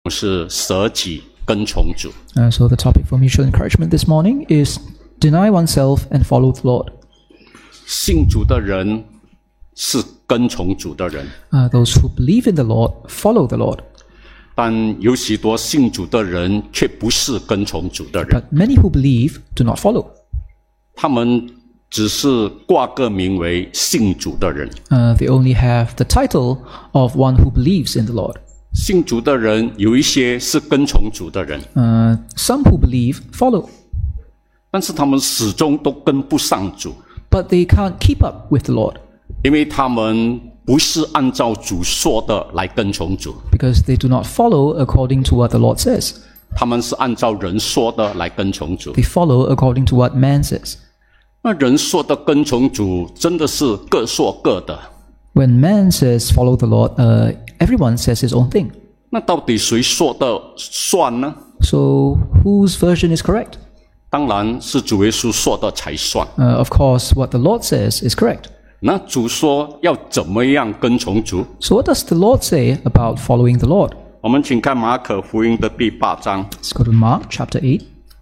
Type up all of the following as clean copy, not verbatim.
是舍己跟从主。 So the topic for mutual encouragement this morning is deny oneself and follow the Lord. 信主的人是跟从主的人， Those who believe in the Lord follow the Lord. 但有许多信主的人却不是跟从主的人， But many who believe do not follow. 他们只是挂个名为信主的人。 They only have the title of one who believes in the Lord. 信主的人有一些是跟从主的人， Some who believe follow, 但是他们始终都跟不上主， but they can't keep up with the Lord 因为他们不是按照主说的来跟从主， because they do not follow according to what the Lord says. 他们是按照人说的来跟从主。 They follow according to what man says. 那人说的跟从主真的是各说各的， When man says follow the Lord, everyone says his own thing. 那到底谁说的算呢？ So whose version is correct? 当然是主耶稣说的才算。 Of course, what the Lord says is correct. 那主说要怎么样跟从主？ So what does the Lord say about following the Lord? 我们请看马可福音的第8章 Let's go to Mark chapter 8,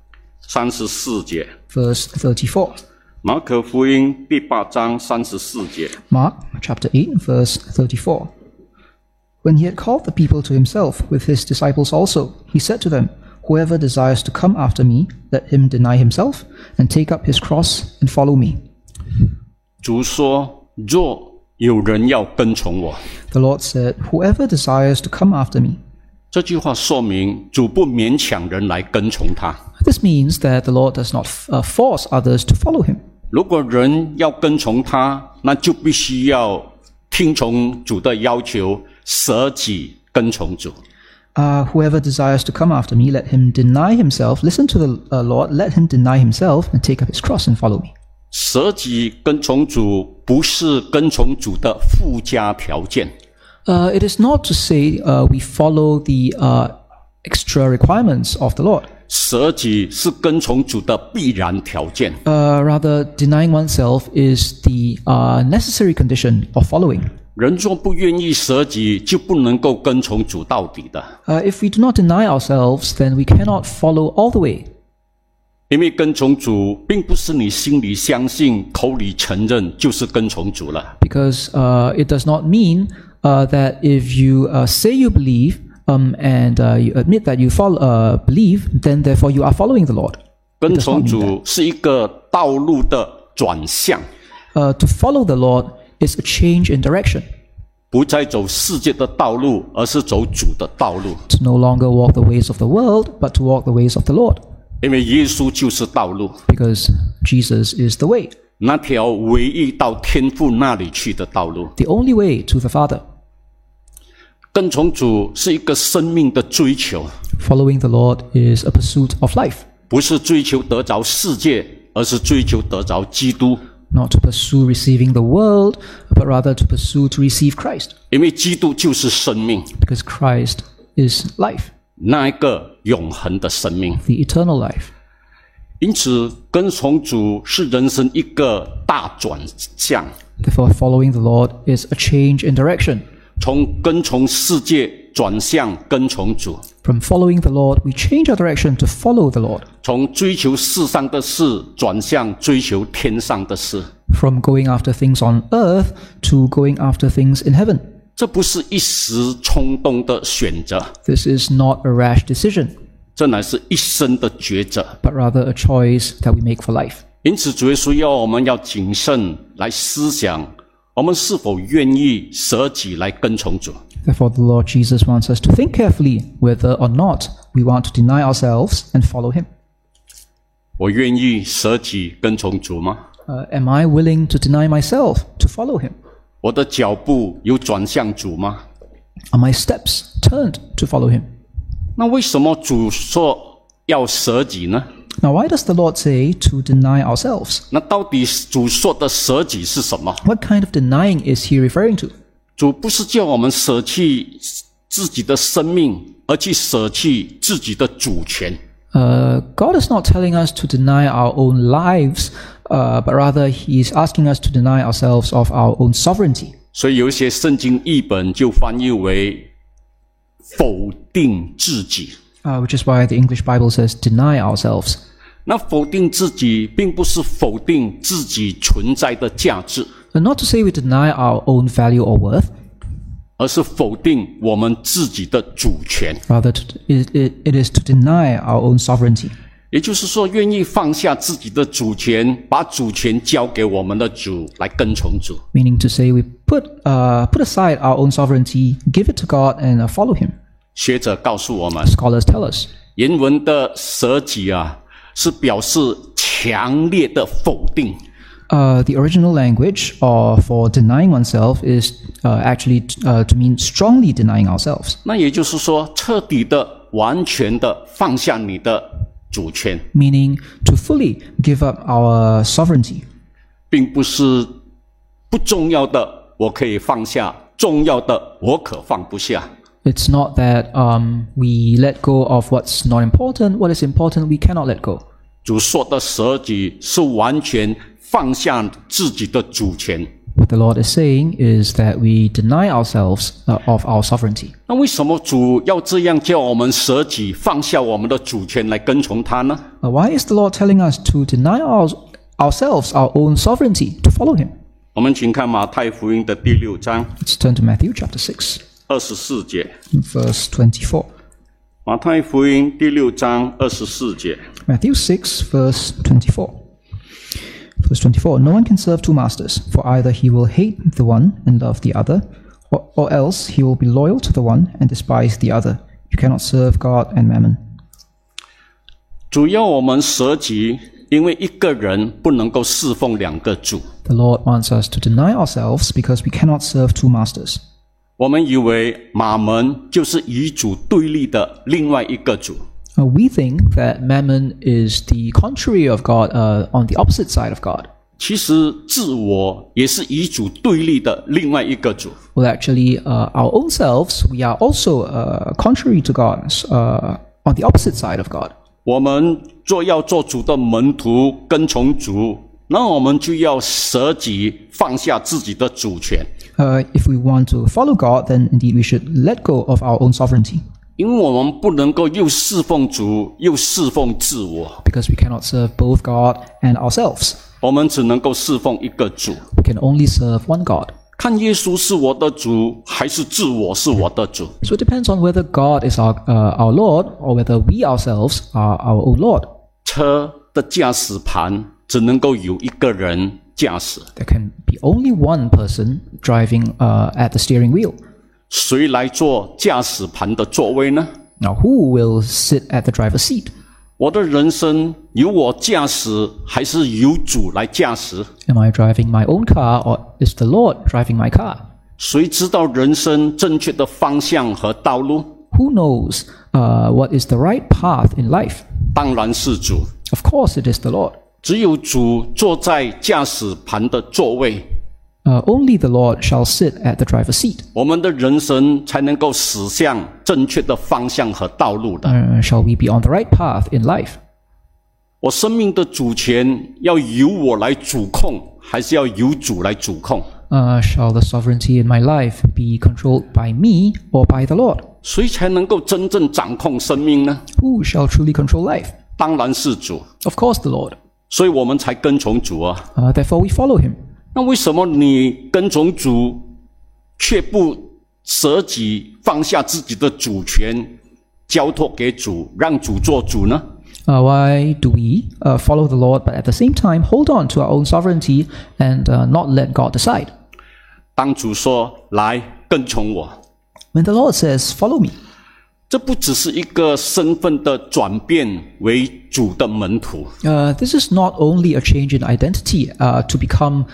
34节。 verse 34. 马可福音第8章34节。 Mark chapter 8, verse 34. When he had called the people to himself with his disciples also, he said to them, Whoever desires to come after me, let him deny himself and take up his cross and follow me. 主说：若有人要跟从我。 The Lord said, Whoever desires to come after me. 这句话说明主不勉强人来跟从他。 This means that the Lord does not force others to follow him. 如果人要跟从他，那就必须要听从主的要求，舍己跟从主。 Whoever desires to come after me, let him deny himself. Listen to the Lord, let him deny himself and take up his cross and follow me. 舍己跟从主不是跟从主的附加条件， It is not to say we follow the extra requirements of the Lord. 舍己是跟从主的必然条件。 Rather, denying oneself is the necessary condition of following. 人若不愿意舍己，就不能够跟从主到底的。 If we do not deny ourselves, then we cannot follow all the way. 因为跟从主并不是你心里相信、口里承认就是跟从主了。 Because it does not mean that if you say you believe and you admit that you believe, then therefore you are following the Lord. 跟从主是一个道路的转向， To follow the Lord is a change in direction. 不再走世界的道路，而是走主的道路。 To no longer walk the ways of the world, but to walk the ways of the Lord. 因为耶稣就是道路， Because Jesus is the way, 那条唯一到天父那里去的道路。 the only way to the Father. 跟从主是一个生命的追求， Following the Lord is a pursuit of life, 不是追求得着世界，而是追求得着基督。 not to pursue receiving the world, but rather to pursue to receive Christ. 因为基督就是生命， Because Christ is life, 那一个永恒的生命。 the eternal life. 因此，跟从主是人生一个大转向， Therefore, following the Lord is a change in direction. 从跟从世界转向跟从主， From following the Lord, we change our direction to follow the Lord. 从追求世上的事转向追求天上的事。 From going after things on earth to going after things in heaven. 这不是一时冲动的选择， This is not a rash decision, 这乃是一生的抉择。 but rather a choice that we make for life. 因此，主耶稣要我们要谨慎来思想，我们是否愿意舍己来跟从主。 Therefore, the Lord Jesus wants us to think carefully whether or not we want to deny ourselves and follow Him. 我愿意舍己跟从主吗？ Am I willing to deny myself to follow Him? 我的脚步有转向主吗？ Are my steps turned to follow Him? 那为什么主说要舍己呢？ Now, why does the Lord say to deny ourselves? 那到底主说的舍己是什么？ What kind of denying is He referring to? 主不是叫我们舍弃自己的生命，而去舍弃自己的主权。 God is not telling us to deny our own lives, but rather He is asking us to deny ourselves of our own sovereignty. 所以有一些圣经译本就翻译为否定自己。 which is why the English Bible says deny ourselves. 那否定自己，并不是否定自己存在的价值， And not to say we deny our own value or worth, 而是否定我们自己的主权。 rather it is to deny our own sovereignty. 也就是说，愿意放下自己的主权，把主权交给我们的主来跟从主。 Meaning to say we put aside our own sovereignty, give it to God, and follow Him. 学者告诉我们， Scholars tell us 原文的舍己啊，是表示强烈的否定。 the original language for denying oneself is actually to mean strongly denying ourselves. 那也就是说，彻底的、完全的放下你的主权， Meaning to fully give up our sovereignty. 并不是不重要的我可以放下，重要的我可放不下。 It's not that we let go of what's not important. What is important, we cannot let go. 主说的舍己是完全放下自己的主权。 What the Lord is saying is that we deny ourselves of our sovereignty. 那为什么主要这样叫我们舍己，放下我们的主权来跟从他呢？ Why is the Lord telling us to deny ourselves our own sovereignty to follow Him? 我们请看马太福音的第6章 Let's turn to Matthew chapter 6, 24节。 verse 24. 马太福音第6章24节。 Matthew 6, verse 24. Verse 24. No one can serve two masters, for either he will hate the one and love the other, or else he will be loyal to the one and despise the other. You cannot serve God and mammon. 主要我们舍己，因为一个人不能够侍奉两个主。 The Lord wants us to deny ourselves because we cannot serve two masters. 我们以为马门就是与主对立的另外一个主， We think that mammon is the contrary of God, on the opposite side of God. 其实自我也是与主对立的另外一个主。 Well, actually, our own selves, we are also contrary to God, on the opposite side of God. 我们要做主的门徒，跟从主，那我们就要舍己，放下自己的主权。 If we want to follow God, then indeed we should let go of our own sovereignty. 因为我们不能够又侍奉主，又侍奉自我， Because we cannot serve both God and ourselves. 我们只能够侍奉一个主。 We can only serve one God. 看耶稣是我的主，还是自我是我的主？ So it depends on whether God is our Lord or whether we ourselves are our own Lord. 车的驾驶盘只能够有一个人驾驶， There can be only one person driving at the steering wheel. 谁来做驾驶盘的座位呢？ Now, who will sit at the driver's seat? 我的人生由我驾驶，还是由主来驾驶？ Am I driving my own car or is the Lord driving my car? 谁知道人生正确的方向和道路？ Who knows what is the right path in life? 当然是主。 Of course, it is the Lord. 只有主坐在驾驶盘的座位， Only the Lord shall sit at the driver's seat. 我们的人生才能够驶向正确的方向和道路的。 Shall we be on the right path in life? 我生命的主权要由我来主控，还是要由主来主控？ Shall the sovereignty in my life be controlled by me or by the Lord? 谁才能够真正掌控生命呢？ Who shall truly control life? 当然是主， Of course, the Lord. 所以我们才跟从主啊。 Therefore, we follow him. 那为什么你跟从主，却不舍己放下自己的主权，交托给主，让主做主呢？ Why do we follow the Lord, but at the same time hold on to our own sovereignty and not let God decide? 当主说来跟从我， When the Lord says, "Follow me," 这不只是一个身份的转变为主的门徒， this is not only a change in identity to become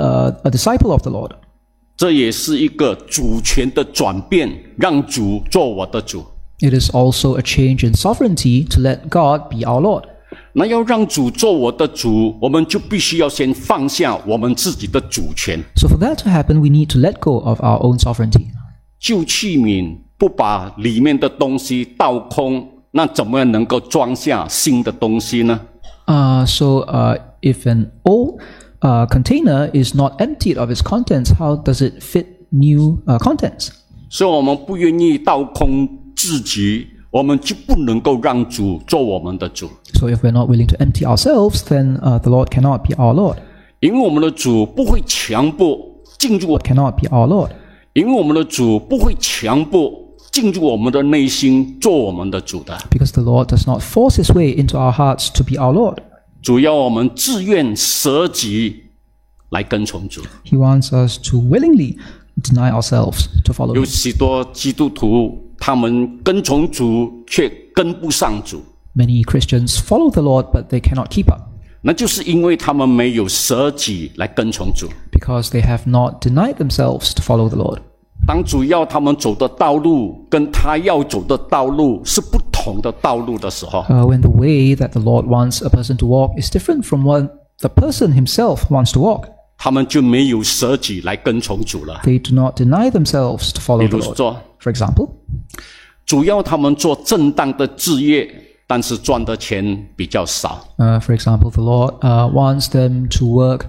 a disciple of the Lord. 这也是一个主权的转变，让主做我的主。 It is also a change in sovereignty to let God be our Lord. 那要让主做我的主，我们就必须要先放下我们自己的主权。 So for that to happen, we need to let go of our own sovereignty. 旧器皿不把里面的东西倒空，那怎么样能够装下新的东西呢？ So if an old container is not emptied of its contents, how does it fit new contents? 所以我们不愿意倒空自己，我们就不能够让主做我们的主。 So if we're not willing to empty ourselves, then the Lord cannot be our Lord. 因为我们的主不会强迫进入 Cannot be our Lord. 因为我们的主不会强迫进入我们的内心做我们的主的。 Because the Lord does not force his way into our hearts to be our Lord. 主要我们自愿舍己来跟从主。 He wants us to willingly deny ourselves to follow 有 him. 许多基督徒，他们跟从主却跟不上主， Many Christians follow the Lord, but they cannot keep up 那就是因为他们没有舍己来跟从主。 because they have not denied themselves to follow the Lord. 当主要他们走的道路跟他要走的道路是不同的道路的时候， When the way that the Lord wants a person to walk is different from what the person himself wants to walk, 他们就没有舍己来跟从主了。 they do not deny themselves to 比 follow the 如 Lord. 说， For example, 主要他们做正当的职业，但是赚的钱比较少。 for example, the Lord wants them to work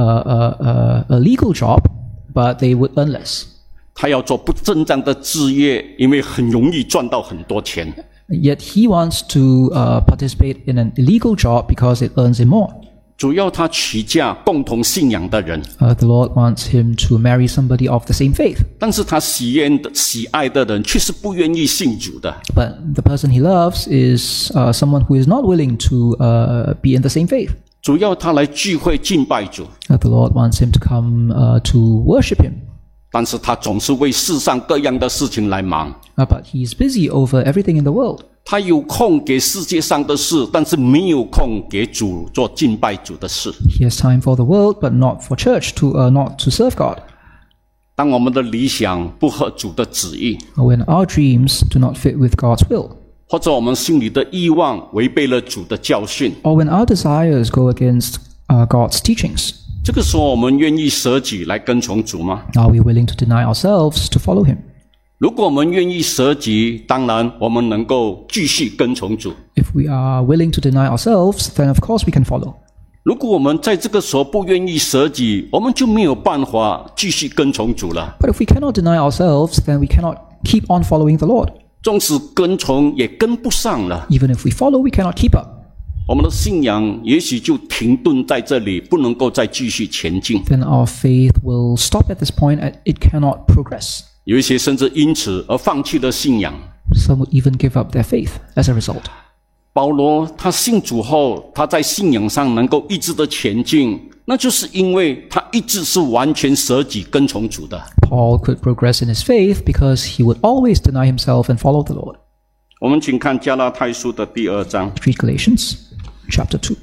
a legal job, but they would earn less. 他要做不正当的职业，因为很容易赚到很多钱。 Yet he wants to participate in an illegal job because it earns him more. 主要他娶嫁共同信仰的人， The Lord wants him to marry somebody of the same faith, 但是他喜爱的人却是不愿意信主的。 but the person he loves is someone who is not willing to be in the same faith. 主要他来聚会敬拜主， The Lord wants him to come to worship him, 但是他总是为世上各样的事情来忙。 but he's busy over everything in the world. 他有空给世界上的事，但是没有空给主做敬拜主的事。 He has time for the world, but not for church, not to serve God. 当我们的理想不合主的旨意， When our dreams do not fit with God's will, 或者我们心里的欲望违背了主的教训， or when our desires go against God's teachings, 这个时候我们愿意舍己来跟从主吗？ are we willing to deny ourselves to follow him? 如果我们愿意舍己，当然我们能够继续跟从主。 If we are willing to deny ourselves, then of course we can follow. 如果我们在这个时候不愿意舍己，我们就没有办法继续跟从主了。 But if we cannot deny ourselves, then we cannot keep on following the Lord. 纵使跟从也跟不上了， Even if we follow, we cannot keep up. 我们的信仰也许就停顿在这里，不能够再继续前进。 Then our faith will stop at this point and it cannot progress. 有一些甚至因此而放弃了信仰。 Some would even give up their faith as a result. 保罗他信主后，他在信仰上能够一直的前进，那就是因为他一直是完全舍己跟从主的。 Paul could progress in his faith because he would always deny himself and follow the Lord. 我们请看加拉太书的第2章 Read Galatians chapter 2,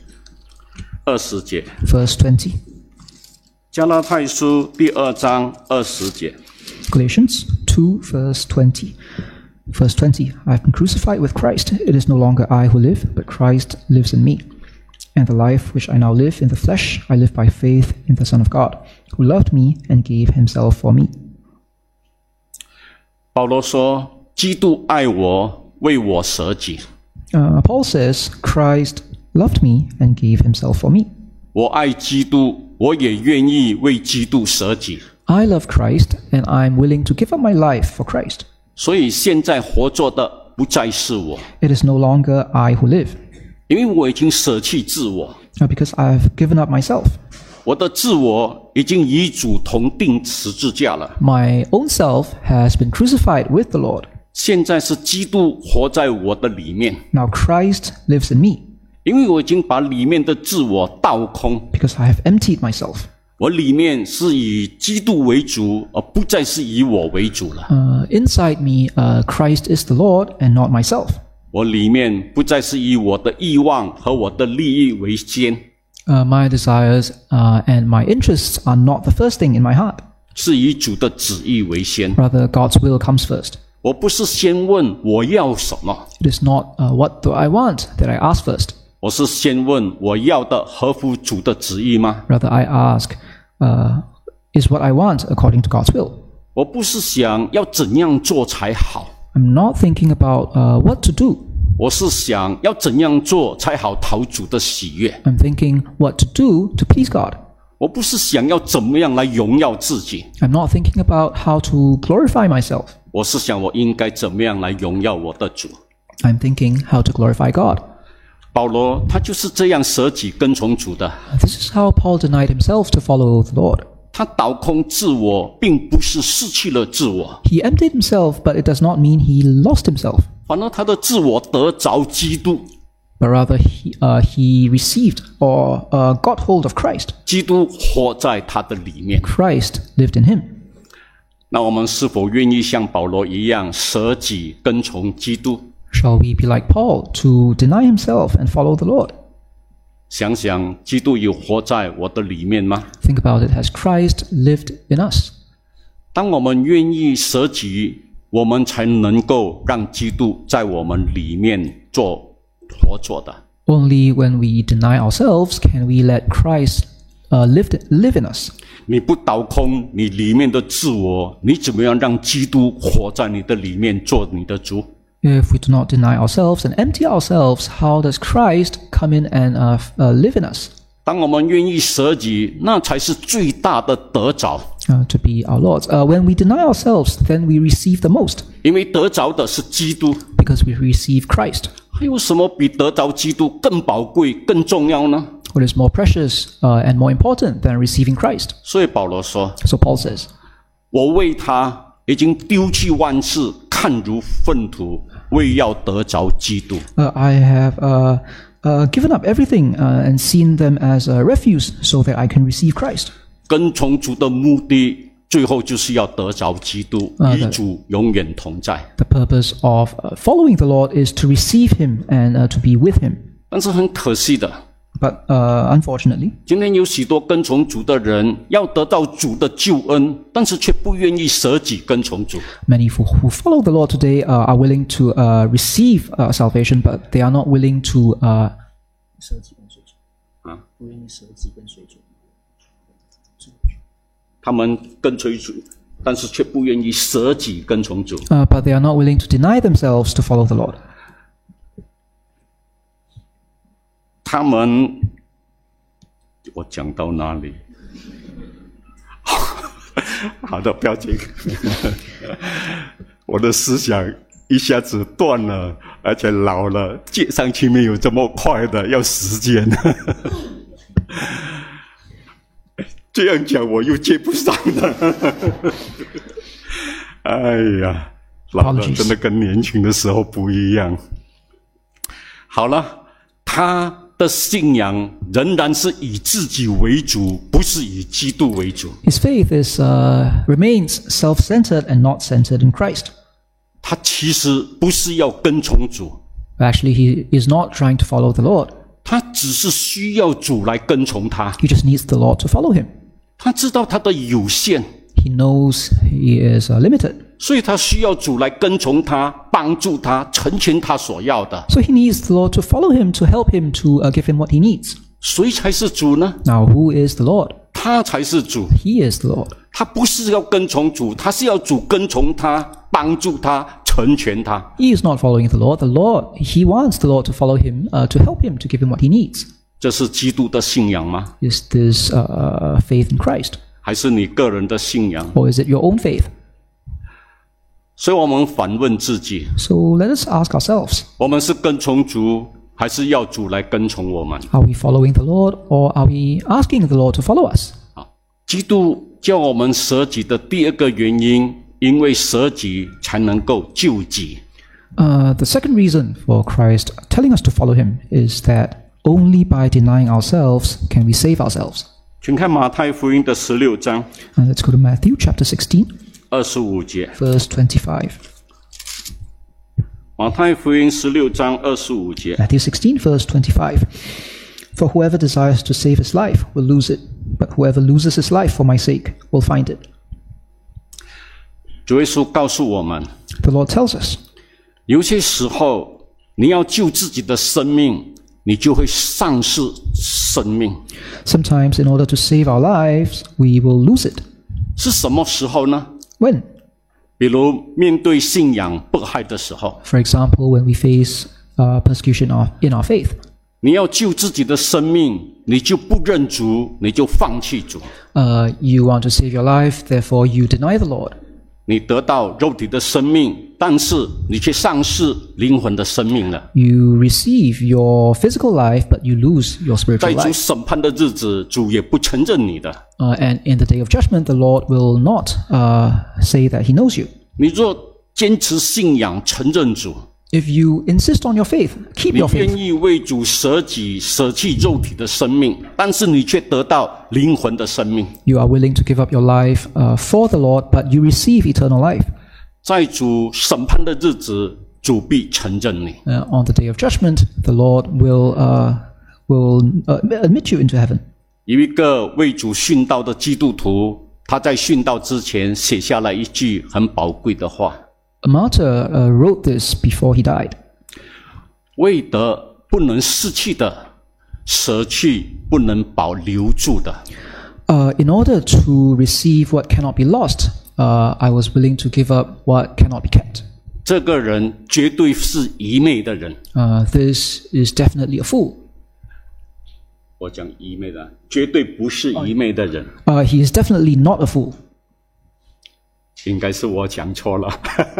20节。 verse 20. 加拉太书第2章20节。 Galatians 2, verse 20. Verse 20, I have been crucified with Christ. It is no longer I who live, but Christ lives in me. And the life which I now live in the flesh, I live by faith in the Son of God, who loved me and gave himself for me. 保罗说：“基督爱我，为我舍己。 Paul says, Christ loved me and gave himself for me. 我爱基督，我也愿意为基督舍己。 I love Christ, and I'm willing to give up my life for Christ. 所以现在活着的不再是我， It is no longer I who live, 因为我已经舍弃自我， because I've given up myself. 我的自我已经与主同定十字架了。 My own self has been crucified with the Lord. 现在是基督活在我的里面， Now Christ lives in me, 因为我已经把里面的自我倒空， because I have emptied myself. 我里面是以基督为主，而不再是以我为主了。 Inside me, Christ is the Lord and not myself. 我里面不再是以我的欲望和我的利益为先， My desires and my interests are not the first thing in my heart. 是以主的旨意为先。 Rather, God's will comes first. 我不是先问我要什么， It is not what do I want that I ask first. 我是先问我要的合乎主的旨意吗？ Rather, I ask, is what I want according to God's will? 我不是想要怎样做才好， I'm not thinking about what to do. 我是想要怎样做才好讨主的喜悦。 I'm thinking what to do to please God. 我不是想要怎么样来荣耀自己， I'm not thinking about how to glorify myself. 我是想我应该怎么样来荣耀我的主。 I'm thinking how to glorify God. 保罗他就是这样舍己跟从主的。 This is how Paul denied himself to follow the Lord. 他倒空自我，并不是失去了自我， He emptied himself, but it does not mean he lost himself, 反而他的自我得着基督， but rather he received or got hold of Christ. 基督活在他的里面。 Christ lived in him. 那我们是否愿意像保罗一样舍己跟从基督？ Shall we be like Paul to deny himself and follow the Lord? 想想，基督有活在我的里面吗？ Think about it. Has Christ lived in us? 当我们愿意舍己，我们才能够让基督在我们里面活着的。 Only when we deny ourselves can we let Christ live in us. 你不倒空你里面的自我，你怎么样让基督活在你的里面，做你的主？ If we do not deny ourselves and empty ourselves, how does Christ come in and live in us? 当我们愿意舍己，那才是最大的得着。 To be our Lord's. When we deny ourselves, then we receive the most, 因为得着的是基督。 because we receive Christ. 还有什么比得着基督更宝贵、更重要呢？ What is more precious and more important than receiving Christ? 所以保罗说 So Paul says, 我为他已经丢弃万事，看如粪土，为要得着基督。 I have given up everything and seen them as a refuse so that I can receive Christ. 跟从主的目的，最后就是要得着基督，与主永远同在。 The purpose of following the Lord is to receive him and to be with him. 但是很可惜的， But unfortunately, 今天有许多跟从主的人，要得到主的救恩，但是却不愿意舍己跟从主。 many who follow the Lord today are willing to receive salvation, but they are not willing to 他们跟随主，但是却不愿意舍己跟从主。 but they are not willing to deny themselves to follow the Lord. 他们，我讲到哪里？好的，不要紧。我的思想一下子断了，而且老了，接上去没有这么快的，要时间。这样讲我又接不上了。哎呀，老了真的跟年轻的时候不一样。好了，他的信仰仍然是以自己为主，不是以基督为主。 His faith remains self-centered and not centered in Christ. 他其实不是要跟从主， Actually, he is not trying to follow the Lord. 他只是需要主来跟从他。 He just needs the Lord to follow him. 他知道他的有限， He knows he is limited. 所以他需要主来跟从他，帮助他，成全他所要的。 So he needs the Lord to follow him, to help him, to give him what he needs. 谁才是主呢？ Now, who is the Lord? 他才是主。 He is the Lord. 他不是要跟从主，他是要主跟从他，帮助他，成全他。 He is not following the Lord. He wants the Lord to follow him, to help him, to give him what he needs. 这是基督的信仰吗？ Is this faith in Christ? 还是你个人的信仰？ Or is it your own faith? 所以我们反问自己： So let us ask ourselves, 我们是跟从主，还是要主来跟从我们？ are we following the Lord or are we asking the Lord to follow us? 基督叫我们舍己的第二个原因，因为舍己才能够救己。 The second reason for Christ telling us to follow him is that only by denying ourselves can we save ourselves. 请看马太福音的16章 Let's go to Matthew chapter 16, 25节。 verse 25. 马太福音16章25节。 Matthew 16, verse 25. For whoever desires to save his life will lose it, but whoever loses his life for my sake will find it. 主耶稣告诉我们， The Lord tells us, 有些时候你要救自己的生命，你就会丧失生命。 sometimes in order to save our lives, we will lose it. 是什么时候呢？ When? 比如面对信仰迫害的时候， For example, when we face persecution in our faith. 你要救自己的生命，你就不认主，你就放弃主。 You want to save your life, therefore you deny the Lord. 你得到肉体的生命，但是你却丧失灵魂的生命了。 You receive your physical life, but you lose your 在 spiritual 主 life. 审判的日子，主也不承认你的。 And in the day of judgment, the Lord will not say that He knows you. 你若坚持信仰，承认主， If you insist on your faith, keep 你 your 愿 faith. 意为主舍己、舍弃肉体的生命，但是你却得到灵魂的生命。 You are willing to give up your life for the Lord, but you receive eternal life. 在主审判的日子，主必承认你。 On the day of judgment, the Lord will admit you into heaven. 有一个为主殉道的基督徒，他在殉道之前写下了一句很宝贵的话。 A martyr wrote this before he died. 为得不能失去的，舍去不能保留住的。 In order to receive what cannot be lost, I was willing to give up what cannot be kept. 这个人绝对是愚昧的人。 This is definitely a fool. 我讲愚昧的，绝对不是愚昧的人。 He is definitely not a fool. 应该是我讲错了。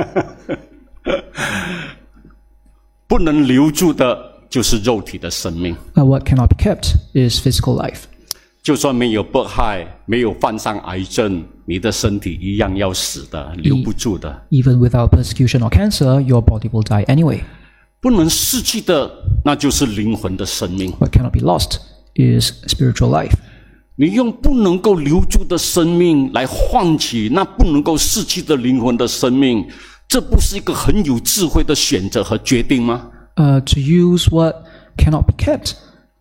不能留住的就是肉体的生命。 What cannot be kept is physical life. 就算没有迫害，没有患上癌症，你的身体一样要死的，留不住的。 Even without persecution or cancer, your body will die anyway. 不能失去的，那就是灵魂的生命。 What cannot be lost is spiritual life. 你用不能够留住的生命来换取那不能够失去的灵魂的生命，这不是一个很有智慧的选择和决定吗？ To use what cannot be kept,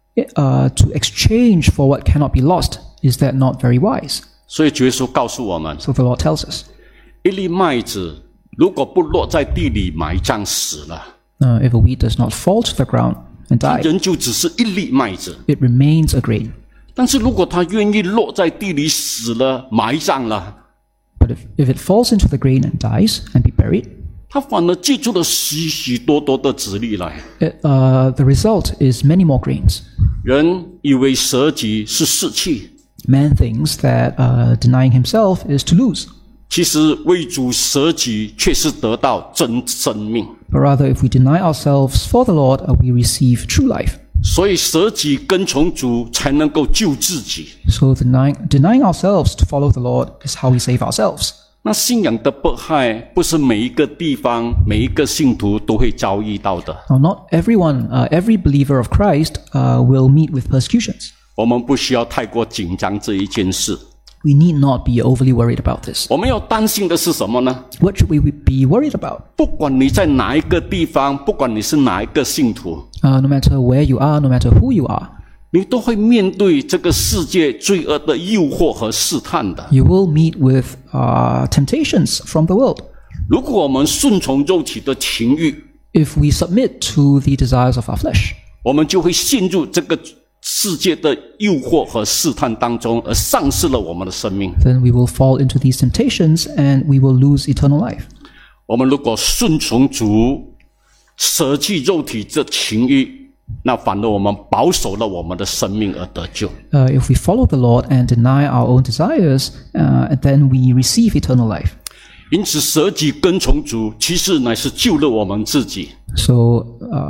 to exchange for what cannot be lost, is that not very wise? 所以主耶稣告诉我们， So the Lord tells us, 一粒麦子如果不落在地里埋葬死了， if a wheat does not fall to the ground and die, 人就只是一粒麦子。 it remains a grain. 但是如果它愿意落在地里死了，埋葬了， But if it falls into the grain and dies and be buried, 它反而结出了许许多多的子粒来。 the result is many more grains. 人以为舍己是失去， Man thinks that denying himself is to lose. 其实为主舍己却是得到真生命。 But rather, if we deny ourselves for the Lord, we receive true life. 所以舍己跟从主才能够救自己。 So denying ourselves to follow the Lord is how we save ourselves. 那信仰的迫害不是每一个地方、每一个信徒都会遭遇到的。 Now, not everyone, every believer of Christ will meet with persecutions. 我们不需要太过紧张这一件事。 We need not be overly worried about this. 我们要担心的是什么呢？ What should we be worried about? 不管你在哪一个地方，不管你是哪一个信徒， No matter where you are, no matter who you are, 你都会面对这个世界罪恶的诱惑和试探的。 you will meet with temptations from the world. 如果我们顺从肉体的情欲， If we submit to the desires of our flesh, 我们就会陷入这个世界的诱惑和试探当中，而丧失了我们的生命。 then we will fall into these temptations and we will lose eternal life. 我们如果顺从主，舍弃肉体这情欲，那反而我们保守了我们的生命而得救。 If we follow the Lord and deny our own desires, then we receive eternal life. 因此，舍己跟从主，其实乃是救了我们自己。 So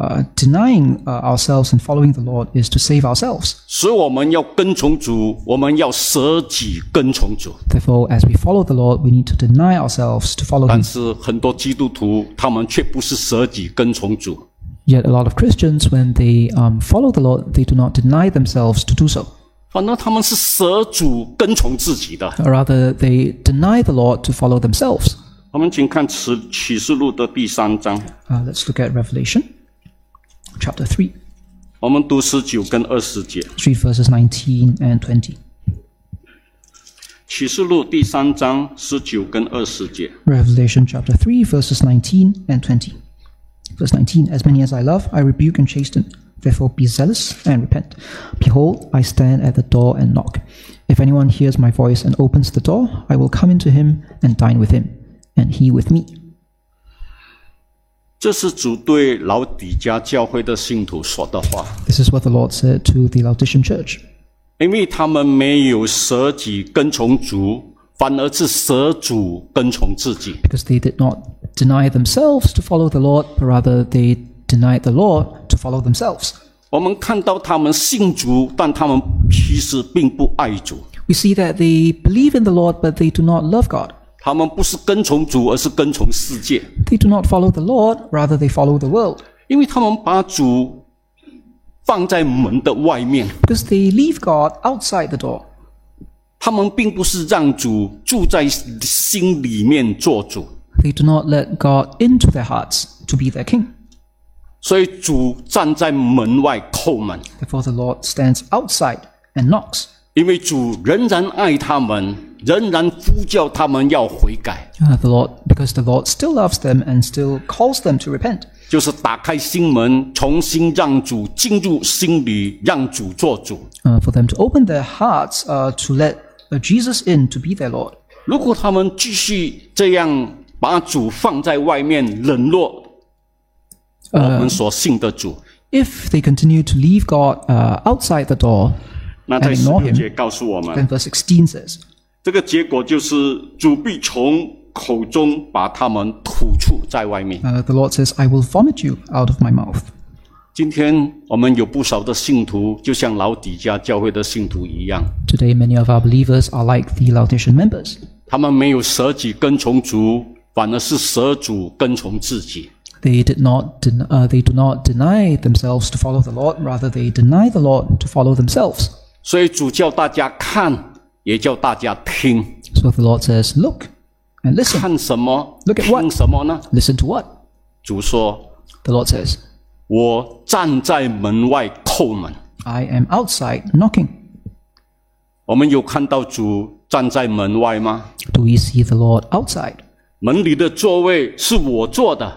denying ourselves and following the Lord is to save ourselves. 所以我们要跟从主，我们要舍己跟从主。 Therefore, as we follow the Lord, we need to deny ourselves to follow 但 Him. 是很多基督徒，他们却不是舍己跟从主， Yet a lot of Christians, when they follow the Lord, they do not deny themselves to do so. 反而他们是舍主跟从自己的。 Or rather, they deny the Lord to follow themselves. 我们请看启示录的第3章， Let's look at Revelation chapter 3. 我们读19跟20节。 Let's read verses 19 and 20. 启示录第3章19跟20节。 Revelation chapter 3, verses 19 and 20. Verse 19, As many as I love, I rebuke and chasten. Therefore be zealous and repent. Behold, I stand at the door and knock. If anyone hears my voice and opens the door, I will come into him and dine with him, and he with me. 这是主对老底嘉教会的信徒说的话， This is what the Lord said to the Laodicean church. 因为他们没有舍己跟从主， 反而是舍主跟从自己。 because they did not deny themselves to follow the Lord, but rather they denied the Lord to follow themselves. 我们看到他们信主，但他们其实并不爱主。 We see that they believe in the Lord, but they do not love God. 他们不是跟从主，而是跟从世界。 They do not follow the Lord, rather they follow the world. 因为他们把主放在门的外面， Because they leave God outside the door. 他们并不是让主住在心里面做主。 They do not let God into their hearts to be their king. 所以主站在门外叩门， Therefore the Lord stands outside and knocks. 因为主仍然爱他们，仍然呼叫他们要悔改， Because the Lord still loves them and still calls them to repent. 就是打开心门，重新让主进入心里，让主做主。 For them to open their hearts to let Jesus in to be their Lord. 如果他们继续这样把主放在外面，冷落我们所信的主， If they continue to leave God outside the door 那在 and 16 ignore 节 him, 告诉我们， then verse 16 says, 这个结果就是主必从口中把他们吐出在外面。 the Lord says, I will vomit you out of my mouth. 今天我们有不少的信徒，就像老底嘉教会的信徒一样， Today many of our believers are like the Laodicean members. 他们没有舍己跟从主，反而是舍主跟从自己。 They do not deny themselves to follow the Lord, rather they deny the Lord to follow themselves. 所以主叫大家看，也叫大家听。 So the Lord says, look and listen. 看什么？ Look at what? 听什么呢？ Listen to what? 主说 The Lord says, 我站在门外叩门。 I am outside knocking. 我们有看到主站在门外吗？ Do we see the Lord outside? 门里的座位是我坐的，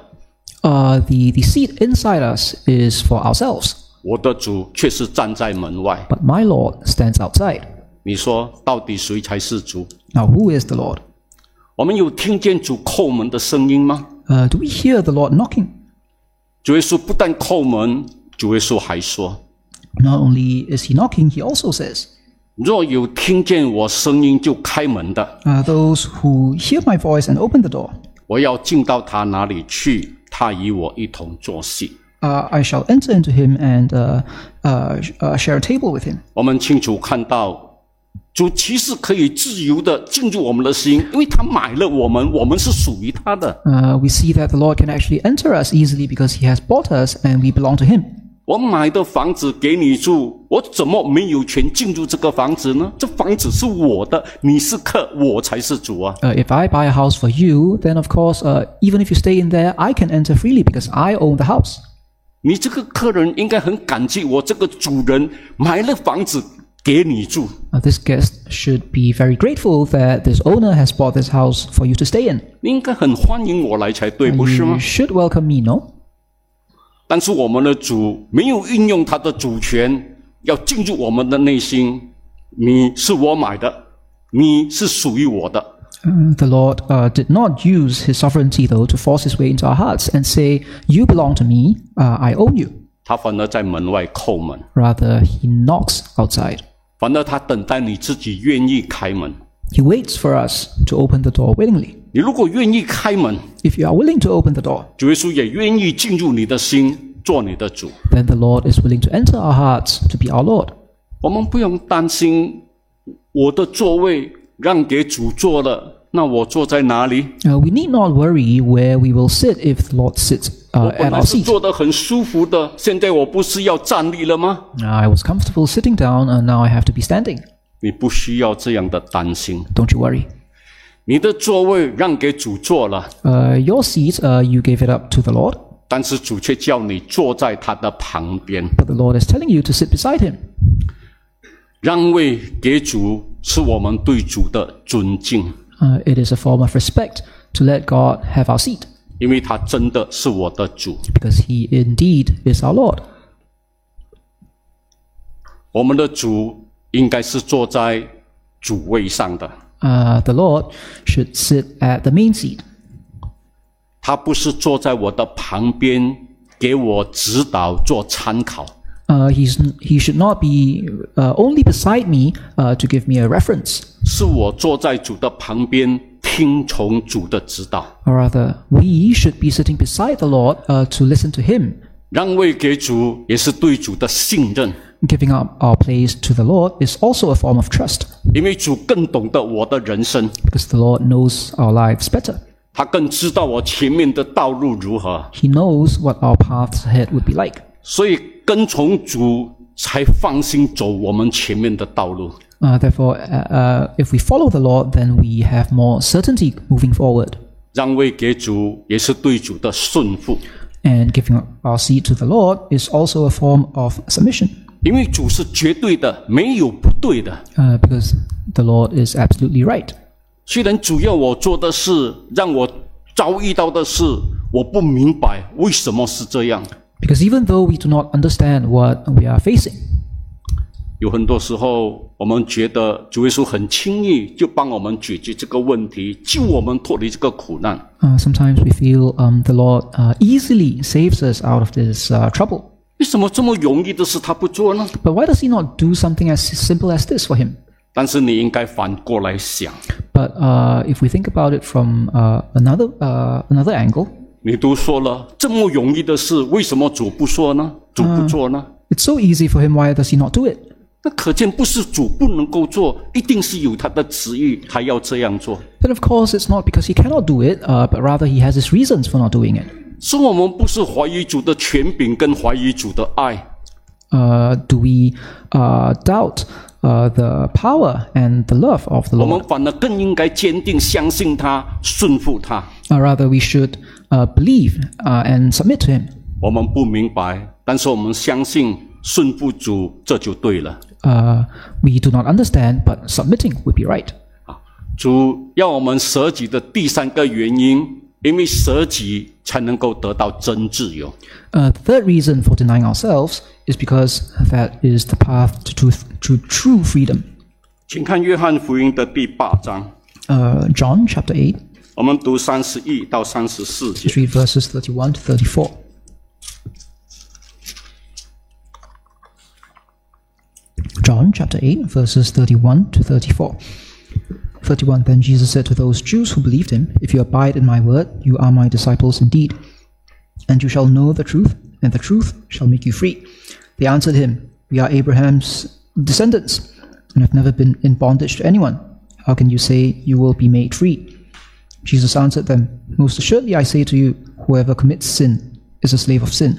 The seat inside us is for ourselves, 我的主却是站在门外。 but my Lord stands outside. 你说到底谁才是主？ Now who is the Lord? 我们有听见主叩门的声音吗？ Do we hear the Lord knocking? 主耶稣不但叩门，主耶稣还说， Not only is he knocking, he also says, 若有听见我声音就开门的， those who hear my voice and open the door, 我要进到他那里去，他与我一同坐席。 I shall enter into him and share a table with him. 我们清楚看到，主其实可以自由的进入我们的心，因为他买了我们，我们是属于他的。 We see that the Lord can actually enter us easily because he has bought us and we belong to him. 我买的房子给你住，我怎么没有权进入这个房子呢？这房子是我的，你是客，我才是主啊！ If I buy a house for you, then of course, even if you stay in there, I can enter freely because I own the house. 你这个客人应该很感激我这个主人买了房子给你住。 This guest should be very grateful that this owner has bought this house for you to stay in. 你应该很欢迎我来才对，不是 You 吗？ should welcome me, no? 但是我们的主没有运用他的主权，要进入我们的内心。你是我买的，你是属于我的。 The Lord did not use his sovereignty, though, to force his way into our hearts and say, you belong to me, I own you. 他反而在门外叩门， Rather, he knocks outside. 反而他等待你自己愿意开门。 He waits for us to open the door willingly. 你如果愿意开门， If you are willing to open the door, 主耶稣也愿意进入你的心，做你的主。 then the Lord is willing to enter our hearts to be our Lord. 我们不用担心我的座位让给主坐了，那我坐在哪里？ We need not worry where we will sit if the Lord sits 我本 at 来 our 是 seat. 坐得很舒服的，现在我不是要站立了吗？ I was comfortable sitting down, and now I have to be standing. 你不需要这样的担心。 Don't you worry. 你的座位让给主坐了， Your seat, you gave it up to the Lord, 但是主却叫你坐在他的旁边。 but the Lord is telling you to sit beside him. 让位给主是我们对主的尊敬， It is a form of respect to let God have our seat, 因为他真的是我的主。 because he indeed is our Lord. 我们的主应该是坐在主位上的， The Lord should sit at the main seat. 他不是坐在我的旁边给我指导做参考。 He should not be only beside me to give me a reference. 是我坐在主的旁边，听从主的指导。 Or rather, we should be sitting beside the Lord to listen to Him. 让位给主也是对主的信任， Giving up our place to the Lord is also a form of trust, 因为主更懂得我的人生， because the Lord knows our lives better. 他更知道我前面的道路如何， He knows what our paths ahead would be like. 所以跟从主才放心走我们前面的道路。 Therefore, if we follow the Lord, then we have more certainty moving forward. 让位给主也是对主的顺服， And giving up our seat to the Lord is also a form of submission, 因为主是绝对的，没有不对的。 because the Lord is absolutely right. 虽然主要我做的事，让我遭遇到的事，我不明白为什么是这样。 Because even though we do not understand what we are facing, 有很多时候，我们觉得主耶稣很轻易就帮我们解决这个问题，救我们脱离这个苦难。 sometimes we feel the Lord easily saves us out of this trouble. 为什么这么容易的事他不做呢？ But why does He not do something as simple as this for him? 但是你应该反过来想， But if we think about it from another angle, 你都说了这么容易的事，为什么主不说呢？主不做呢？ it's so easy for Him. Why does He not do it? 那可见不是主不能够做，一定是有他的旨意，他要这样做。 Then of course it's not because He cannot do it, but rather He has His reasons for not doing it. 所以我们不是怀疑主的权柄跟怀疑主的爱， Do we doubt the power and the love of the 我们 Lord? 反而更应该坚定相信他，顺服他。 Rather, we should believe and submit to Him. 我们不明白，但是我们相信顺服主，这就对了。 We do not understand, but submitting would be right. 主要我们舍己的第三个原因，因为舍己才能够得到真自由。 The third reason for denying ourselves is because that is the path to true freedom. 请看约翰福音的第8章， John chapter 8, 我们读31到34节。 let's read verses 31 to 34. John chapter 8, verses 31 to 34. 31. Then Jesus said to those Jews who believed him, "If you abide in my word, you are my disciples indeed, and you shall know the truth, and the truth shall make you free." They answered him, "We are Abraham's descendants, and have never been in bondage to anyone. How can you say you will be made free?" Jesus answered them, "Most assuredly I say to you, whoever commits sin is a slave of sin."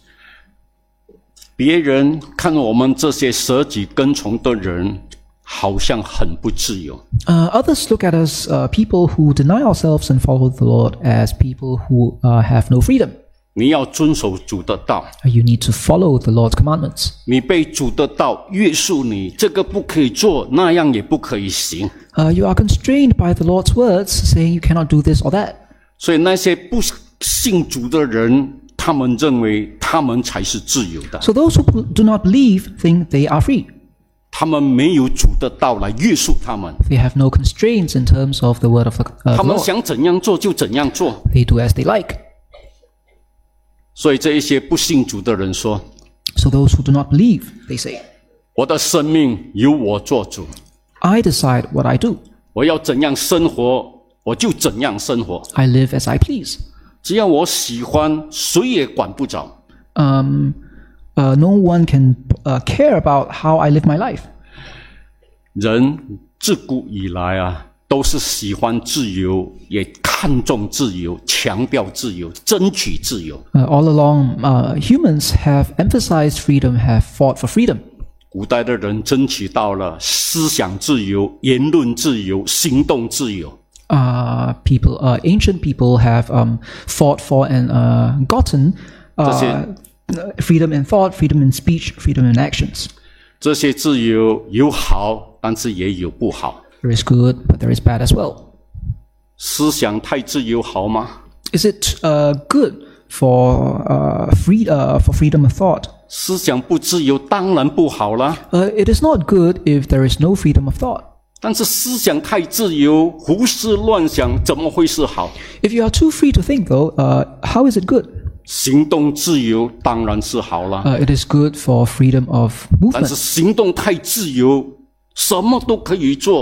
别人看我们这些舍己跟从的人，好像很不自由。 Others look at us, people who deny ourselves and follow the Lord, as people who have no freedom. 你要遵守主的道， You need to follow the Lord's commandments. 你被主的道约束你，这个不可以做，那样也不可以行。 You are constrained by the Lord's words, saying you cannot do this or that. 所以那些不信主的人，他们认为他们才是自由的， So those who do not believe think they are free. 他们没有主的道来约束他们， They have no constraints in terms of the word of the 他们 Lord. 想怎样做就怎样做。 They do as they like. 所以这一些不信主的人说， So those who do not believe, they say, 我的生命由我做主， I decide what I do. 我要怎样生活，我就怎样生活， I live as I please. 只要我喜欢，谁也管不着。 No one can care about how I live my life. 人自古以来啊，都是喜欢自由，也看重自由，强调自由，争取自由。 All along, humans have emphasized freedom, have fought for freedom. 古代的人争取到了思想自由、言论自由、行动自由。 Ancient people have fought for and gotten freedom in thought, freedom in speech, freedom in actions. 这些自由有好，但是也有不好。 There is good, but there is bad as well. 思想太自由好吗？ Is it good for freedom of thought? 思想不自由当然不好啦。 It is not good if there is no freedom of thought. 但是思想太自由，胡思乱想，怎么会是好？ If you are too free to think, though, how is it good? 行动自由当然是好啦。 It is good for freedom of 但是 movement. 行动太自由，什么都可以做，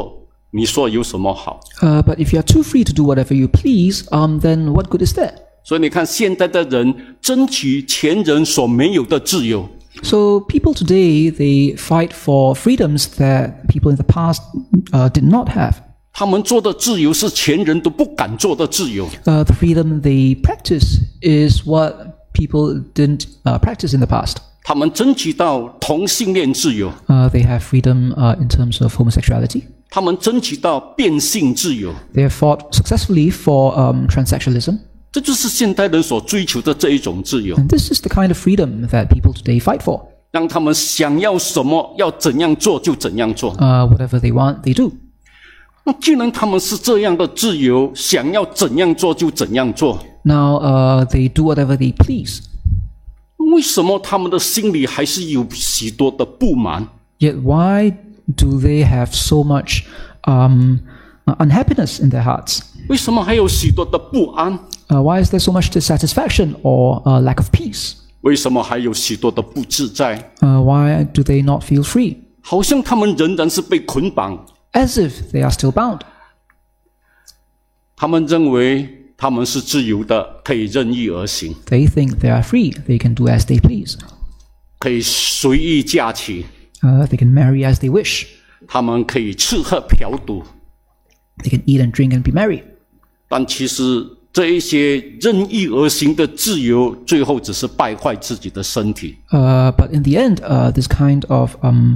你说有什么好？ But if you are too free to do whatever you please, then what good is that? 所以你看，现代的人争取前人所没有的自由。 So people today, they fight for freedoms that people in the past did not have. 他们做的自由是前人都不敢做的自由。 The freedom they practice is what people didn't practice in the past. 他们争取到同性恋自由， They have freedom in terms of homosexuality. 他们争取到变性自由。 They have fought successfully for transsexualism. 这就是现代人所追求的这一种自由， And this is the kind of freedom that people today fight for. 让他们想要什么，要怎样做就怎样做。 Whatever they want, they do. 那既然他们是这样的自由，想要怎样做就怎样做， Now they do whatever they please. 为什么他们的心里还是有许多的不满？ Yet why do they have so much unhappiness in their hearts? 为什么还有许多的不安？ Why is there so much dissatisfaction or lack of peace? 为什么还有许多的不自在？ Why do they not feel free? 好像他们仍然是被捆绑。 As if they are still bound. 他们认为他们是自由的，可以任意而行， They think they are free. They can do as they please. 可以随意嫁娶， They can marry as they wish. 他们可以吃喝嫖赌。 They can eat and drink and be merry. 但其实这一些任意而行的自由，最后只是败坏自己的身体。 But in the end, this kind of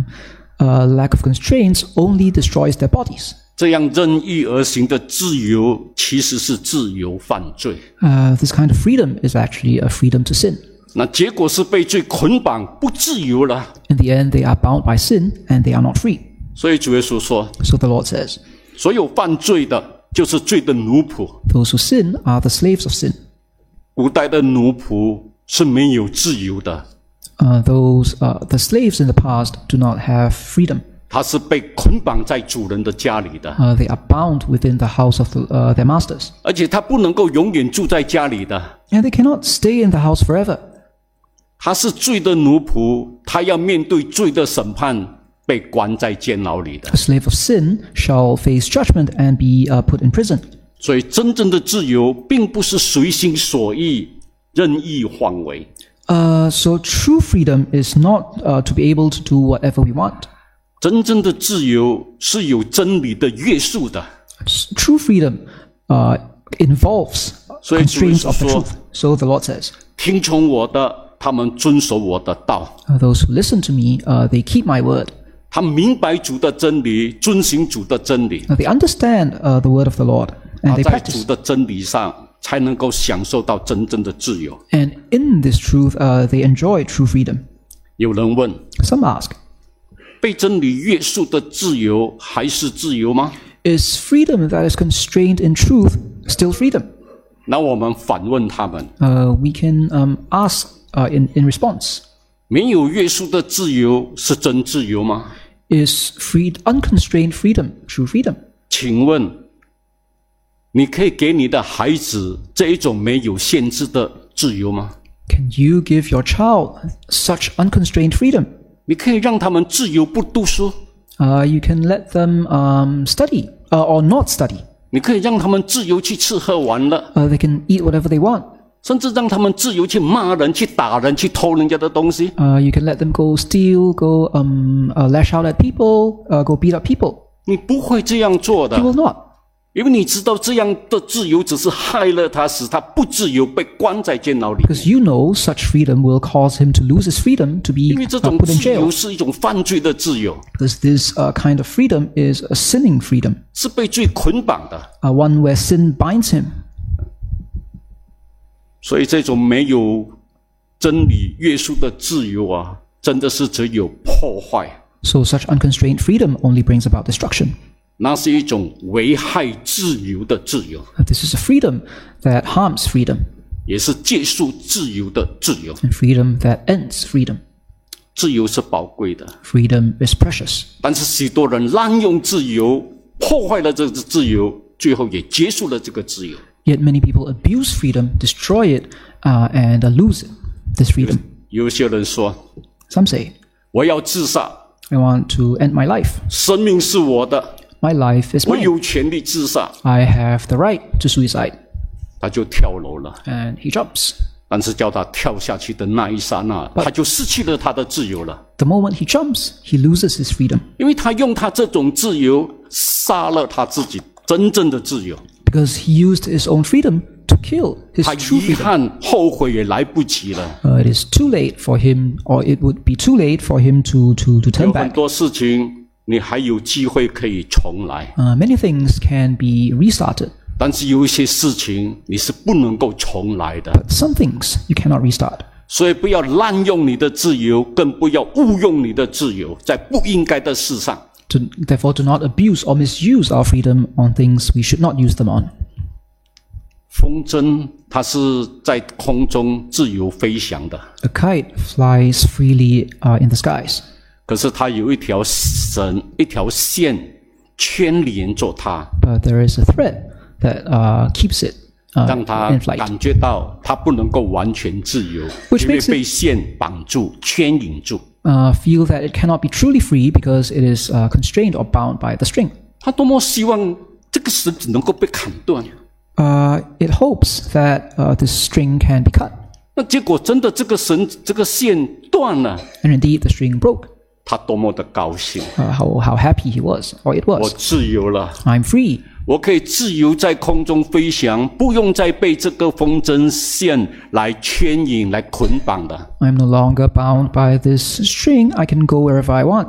lack of constraints only destroys their bodies. 这样任意而行的自由，其实是自由犯罪。 This kind of freedom is actually a freedom to sin. 那结果是被罪捆绑，不自由了。 In the end, they are bound by sin and they are not free. 所以主耶稣说， So the Lord says, 所有犯罪的，就是罪的奴仆。 those who sin are the slaves of sin. 古代的奴仆是没有自由的， The slaves in the past do not have freedom. 他是被捆绑在主人的家里的， They are bound within the house of their masters. 而且他不能够永远住在家里的。 And they cannot stay in the house forever. 他是罪的奴仆，他要面对罪的审判，被关在监牢里的。 A slave of sin shall face judgment and be put in prison. 所以，真正的自由并不是随心所欲、任意妄为。 So true freedom is not to be able to do whatever we want. 真正的自由是有真理的约束的。 True freedom involves 所以主耶 constraints 稣 of the 说 truth. So the Lord says, 听从我的，他们遵守我的道。 those who listen to me, they keep my word. 他明白主的真理，遵行主的真理。 They understand the word of the Lord 他 and they 在主 practice. 的真理上，才能够享受到真正的自由。 And in this truth, they enjoy true freedom. 有人问： Some ask, 被真理约束的自由还是自由吗？ is freedom that is constrained in truth still freedom? 那我们反问他们： We can ask in response, 没有约束的自由是真自由吗？ is unconstrained freedom true freedom? 请问，你可以给你的孩子这一种没有限制的自由吗？ Can you give your child such unconstrained freedom? 你可以让他们自由不读书， You can let them study or not study. 你可以让他们自由去吃喝玩乐， They can eat whatever they want. 甚至让他们自由去骂人、去打人、去偷人家的东西。 You can let them go steal, go lash out at people, go beat up people. 你不会这样做的 You，will not. 因为你知道这样的自由只是害了他，使他不自由，被关在监牢里。 Because you know such freedom will cause him to lose his freedom to be 因为这种 put in 自由 jail. 是一种犯罪的自由， Because this kind of freedom is a sinning freedom, 是被罪捆绑的。 one where sin binds him. 所以这种没有真理约束的自由啊，真的是只有破坏， So such unconstrained freedom only brings about destruction. 那是一种危害自由的自由， This is a freedom that harms freedom, 也是结束自由的自由。 and freedom that ends freedom. 自由是宝贵的， Freedom is precious. 但是许多人滥用自由，破坏了这个自由，最后也结束了这个自由。 Yet many people abuse freedom, destroy it, and lose it, this freedom. 有些人说：“ Some say, 我要自杀， I want to end my life. 生命是我的， My life is 我 mine. 有权利自杀， I have the right to suicide. 他就跳楼了。 And he jumps. 但是叫他跳下去的那一刹那，他就失去了他的自由了， The moment he jumps, he loses his freedom 因为他用他这种自由杀了他自己真正的自由。 because he used his own freedom to kill his 他 true 遗 freedom. 憾后悔也来不及了。 It is too late for him, or it would be too late for him to 有 turn 很 back. 多事情你还有机会可以重来， Many things can be restarted, 但是有一些事情你是不能够重来的。 but some things you cannot restart. 所以不要滥用你的自由，更不要误用你的自由，在不应该的事上。 Therefore, do not abuse or misuse our freedom on things we should not use them on. 风筝它是在空中自由飞翔的， A kite flies freely in the skies, 可是它有一条绳、一条线牵连着它， but there is a thread that keeps it 让它 in flight, 感觉到它不能够完全自由， Which 因为 makes it- 被线绑住、牵引住。 feel that it cannot be truly free because it is constrained or bound by the string. 他多么希望这个绳子能够被砍断， It hopes that this string can be cut, 那结果真的这个绳子、这个线断了， and indeed the string broke. 他多么的高兴！ How happy he was, or it 我 was. 自由了， I'm free. 我可以自由在空中飞翔，不用再被这个风筝线来牵引、来捆绑的。 I'm no longer bound by this string. I can go wherever I want.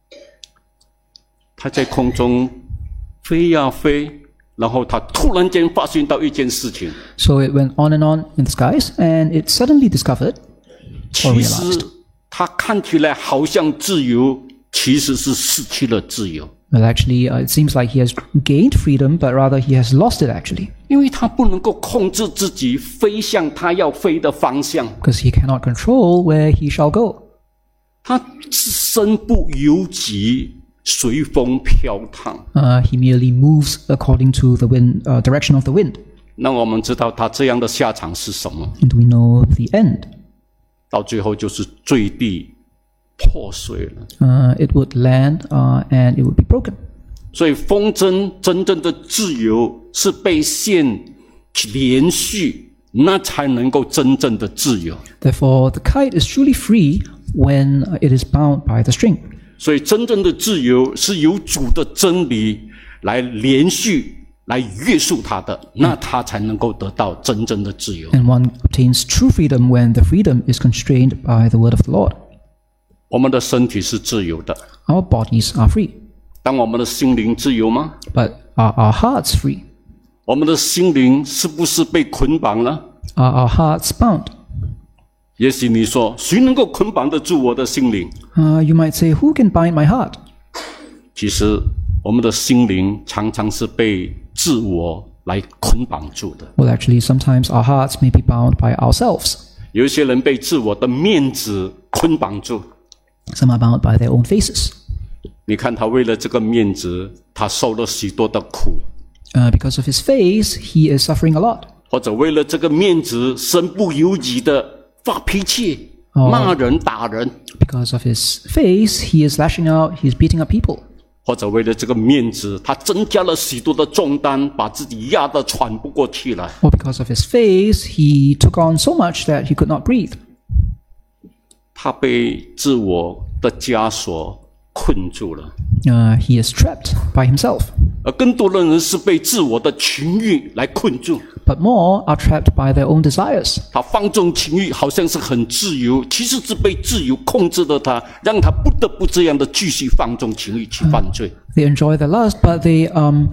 他在空中飞呀飞，然后他突然间发现到一件事情， So it went on and on in the skies, and it suddenly discovered, 其实他看起来好像自由，其实是失去了自由， well, actually, it seems like he has gained freedom, but rather he has lost it, actually, 因为他不能够控制自己飞向他要飞的方向， because he cannot control where he shall go. 他身不由己，随风飘荡。 He merely moves according to the wind, direction of the wind. 那我们知道他这样的下场是什么？ And we know the end. 到最后就是坠地破碎了。 It would land and it would be broken. 所以风筝真正的自由是被线连续，那才能够真正的自由。 Therefore, the kite is truly free when it is bound by the string. 所以真正的自由是由主的真理来连续来约束他的，那他才能够得到真正的自由。 And one obtains true freedom when the freedom is constrained by the word of the Lord. 我们的身体是自由的， Our bodies are free, 当我们的心灵自由吗？ but are our hearts free? 我们的心灵是不是被捆绑了？ Are our hearts bound? 也许你说，谁能够捆绑得住我的心灵？ You might say, who can bind my heart? 其实，我们的心灵常常是被自我来捆绑住的。 Well, actually, sometimes our hearts may be bound by ourselves. 有一些人被自我的面子捆绑住。 Some are bound by their own faces. 你看他为了这个面子，他受了许多的苦； Because of his face, he is suffering a lot. 或者为了这个面子，身不由己的发脾气、骂人、打人； Because of his face, he is lashing out, he is beating up people. 或者为了这个面子，他增加了许多的重担，把自己压得喘不过气来。 Or because of his face, he took on so much that he could not breathe. 他被自我的枷锁困住了， He is trapped by himself. 而更多的人是被自我的情欲来困住。 But more are trapped by their own desires. 他放纵情欲，好像是很自由，其实是被自由控制了他，让他不得不这样的继续放纵情欲去犯罪。 They enjoy their lust, but they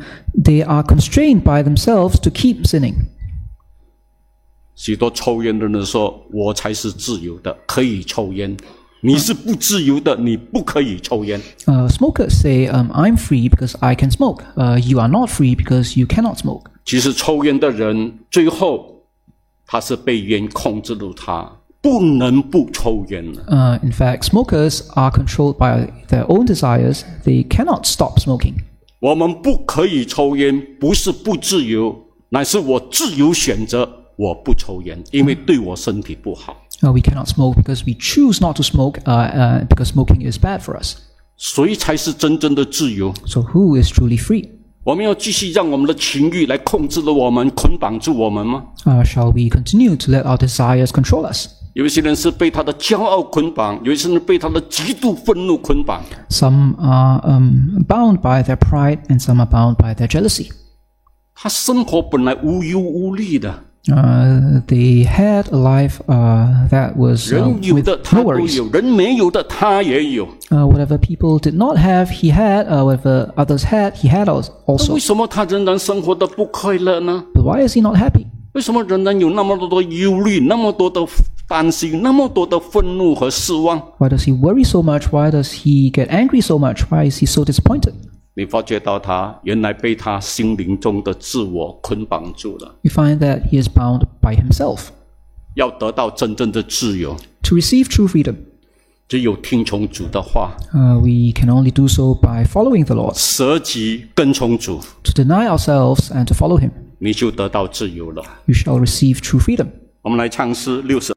are constrained by themselves to keep sinning. 许多抽烟的人说：“我才是自由的，可以抽烟。你是不自由的，你不可以抽烟。” Smokers say, I'm free because I can smoke. You are not free because you cannot smoke. 其实抽烟的人最后他是被烟控制住他，不能不抽烟了。 In fact, smokers are controlled by their own desires. They cannot stop smoking. 我们不可以抽烟，不是不自由，乃是我自由选择我不抽烟，因为对我身体不好。 We cannot smoke because we choose not to smoke because smoking is bad for us. 谁才是真正的自由？ So who is truly free? 我们要继续让我们的情欲来控制了我们，捆绑住我们吗？ Shall we continue to let our desires control us? 有一些人是被他的骄傲捆绑，有一些人被他的极度愤怒捆绑。 Some are bound by their pride, and some are bound by their jealousy. 他生活本来无忧无虑的， They had a life that was 人有 with 的他 no 都 worries. 有，人没有的他也有。 Whatever people did not have, he had. Whatever others had, he had 那 also. 为什么他仍然生活的不快乐呢？ But why is he not happy? 为什么仍然有那么多的忧虑，那么多的担心，那么多的愤怒和失望？ Why does he worry so much? Why does he get angry so much? Why is he so disappointed? 你发觉到他原来被他心灵中的自我捆绑住了。 We find that he is bound by himself. 要得到真正的自由， To receive true freedom, 只有听从主的话， we can only do so by following the Lord. 舍己跟从主， To deny ourselves and to follow him, 你就得到自由了。 you shall receive true freedom. 我们来唱诗60。